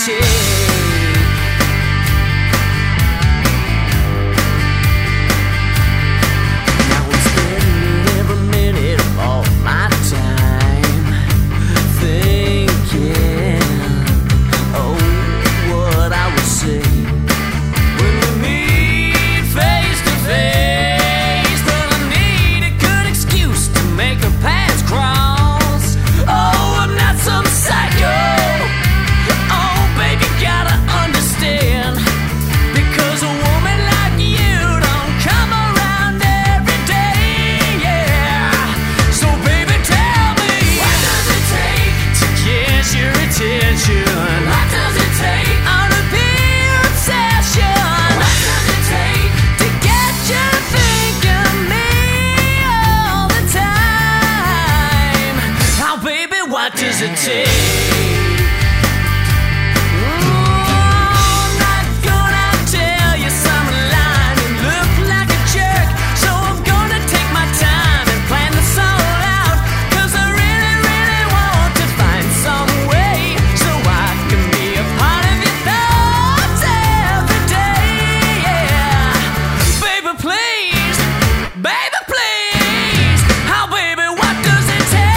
take? Now I'm spending every minute of my time thinking, oh, what I would say when we meet face to face. But I need a good excuse to make our paths cross. Oh, I'm not some psycho. Oh, baby, gotta understand, because a woman like you don't come around every day, yeah. So baby, tell me, what does it take to get your attention? What does it take on a pure obsession? What does it take to get you thinking me all the time? Oh baby, what does it take? I'm not gonna tell you some line and look like a jerk, so I'm gonna take my time and plan this all out, 'cause I really, really want to find some way so I can be a part of your thoughts every day, yeah. Baby, please, baby, please, oh baby, what does it take?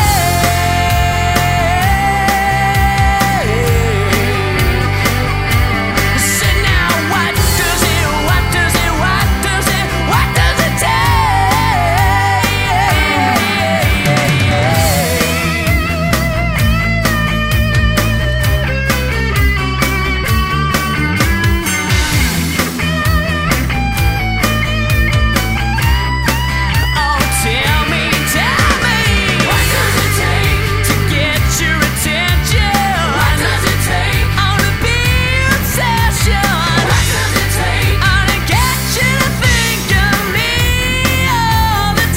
Say now, what does it, what does it, what does it, what does it take? Oh, tell me, what does it take to get your attention? What does it take on a big obsession? What does it take on to get you to think of me all the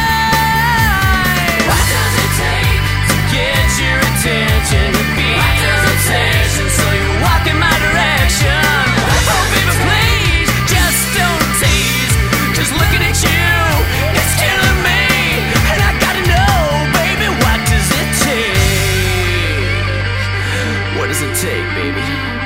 time? What does it take to get your attention? To be your obsession, so you walk in my direction. Oh baby, please, just don't tease. Just looking at you, it's killing me, and I gotta know, baby, what does it take? What does it take, baby?